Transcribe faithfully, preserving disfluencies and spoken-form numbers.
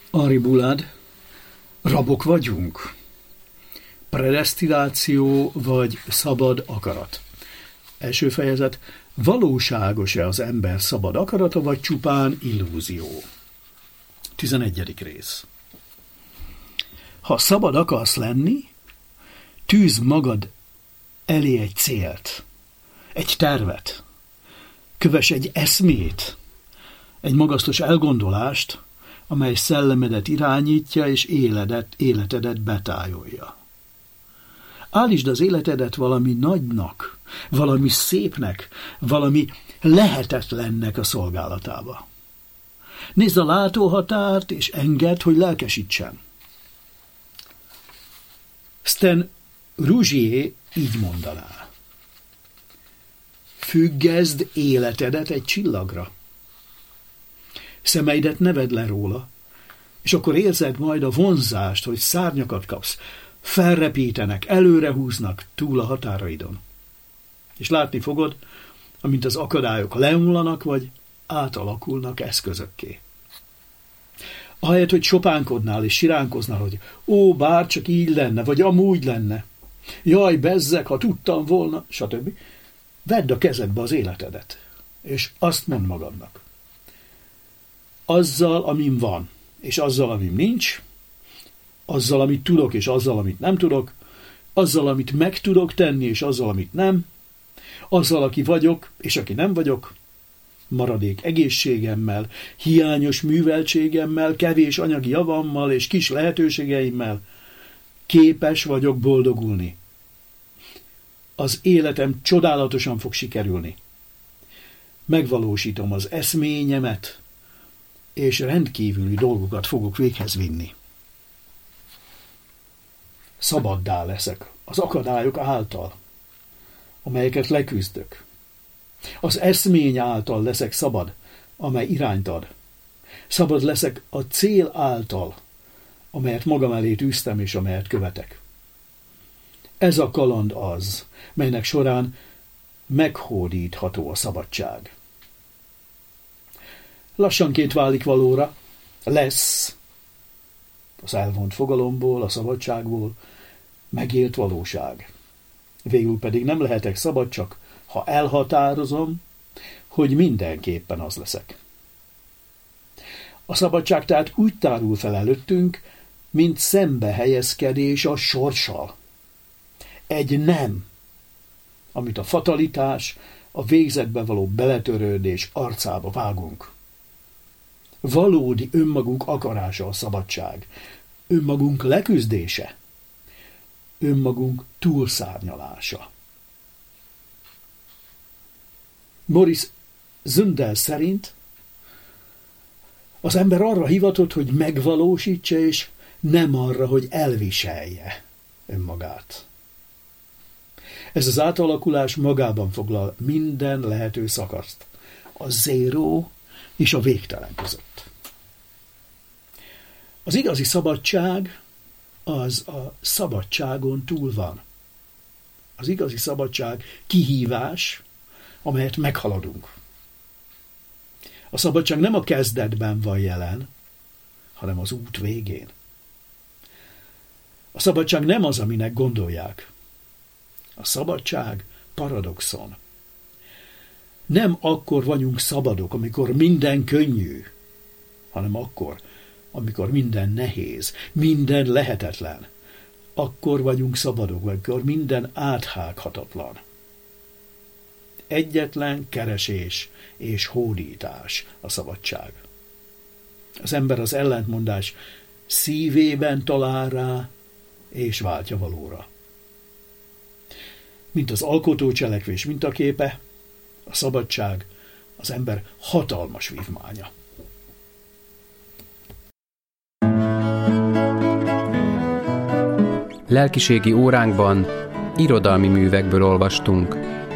Henri Boulard, rabok vagyunk? Predesztináció vagy szabad akarat? Első fejezet, valóságos-e az ember szabad akarata, vagy csupán illúzió? tizenegyedik rész. Ha szabad akarsz lenni, tűz magad elé egy célt, egy tervet, kövess egy eszmét, egy magasztos elgondolást, amely szellemedet irányítja és életedet, életedet betájolja. Állítsd az életedet valami nagynak, valami szépnek, valami lehetetlennek a szolgálatába. Nézd a látóhatárt, és engedd, hogy lelkesítsen. Stan Rougier így mondaná. Függeszd életedet egy csillagra. Szemeidet ne vedd le róla, és akkor érzed majd a vonzást, hogy szárnyakat kapsz, felrepítenek, előre húznak túl a határaidon. És látni fogod, amint az akadályok leomlanak, vagy átalakulnak eszközökké. Ahelyett, hogy sopánkodnál és siránkoznál, hogy ó, bár csak így lenne, vagy amúgy lenne, jaj, bezzeg, ha tudtam volna, stb. Vedd a kezedbe az életedet, és azt mondd magadnak. Azzal, amim van, és azzal, amim nincs, azzal, amit tudok, és azzal, amit nem tudok, azzal, amit meg tudok tenni, és azzal, amit nem, azzal, aki vagyok, és aki nem vagyok, maradék egészségemmel, hiányos műveltségemmel, kevés anyagi javammal és kis lehetőségeimmel képes vagyok boldogulni. Az életem csodálatosan fog sikerülni. Megvalósítom az eszményemet, és rendkívüli dolgokat fogok véghez vinni. Szabaddá leszek az akadályok által, amelyeket leküzdök. Az eszmény által leszek szabad, amely irányt ad. Szabad leszek a cél által, amelyet magam elé tűztem és amelyet követek. Ez a kaland az, melynek során meghódítható a szabadság. Lassanként válik valóra, lesz az elvont fogalomból, a szabadságból megélt valóság. Végül pedig nem lehetek szabad, csak ha elhatározom, hogy mindenképpen az leszek. A szabadság tehát úgy tárul fel előttünk, mint szembehelyezkedés a sorssal. Egy nem, amit a fatalitás, a végzetbe való beletörődés arcába vágunk. Valódi önmagunk akarása a szabadság, önmagunk leküzdése, önmagunk túlszárnyalása. Maurice Zundel szerint az ember arra hivatott, hogy megvalósítsa, és nem arra, hogy elviselje önmagát. Ez az átalakulás magában foglal minden lehető szakaszt, a zéró és a végtelen között. Az igazi szabadság az a szabadságon túl van. Az igazi szabadság kihívás, amelyet meghaladunk. A szabadság nem a kezdetben van jelen, hanem az út végén. A szabadság nem az, aminek gondolják. A szabadság paradoxon. Nem akkor vagyunk szabadok, amikor minden könnyű, hanem akkor, amikor minden nehéz, minden lehetetlen. Akkor vagyunk szabadok, amikor minden áthághatatlan. Egyetlen keresés és hódítás a szabadság. Az ember az ellentmondás szívében talál rá, és váltja valóra. Mint az alkotó cselekvés mintaképe, a szabadság az ember hatalmas vívmánya. Lelkiségi óránkban irodalmi művekből olvastunk.